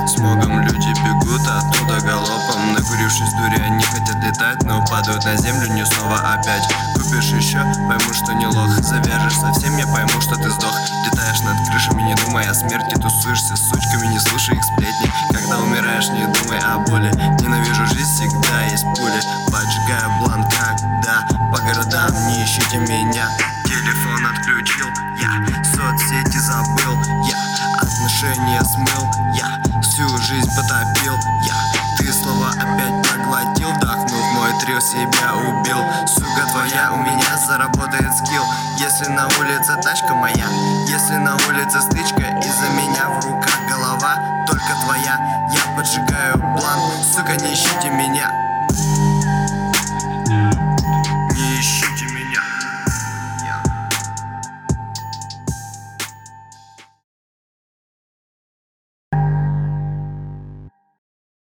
Смогом люди бегут оттуда галопом. Накурившись дури, они хотят летать, но падают на землю не снова опять. Купишь еще, пойму, что не лох. Завяжешь совсем, я пойму, что ты сдох. Летаешь над крышами, не думай о смерти. Тусуешься с сучками, не слушай их сплетни. Когда умираешь, не думай о боли. Ненавижу жизнь, всегда есть пули. Поджигаю бланк, когда по городам не ищите меня. Телефон отключил, я соцсети забыл, я отношения смыл, я всю жизнь потопил, я ты слова опять проглотил, вдохнув мой трил, себя убил. Сука твоя, у меня заработает скилл. Если на улице тачка моя, если на улице стычка, из-за меня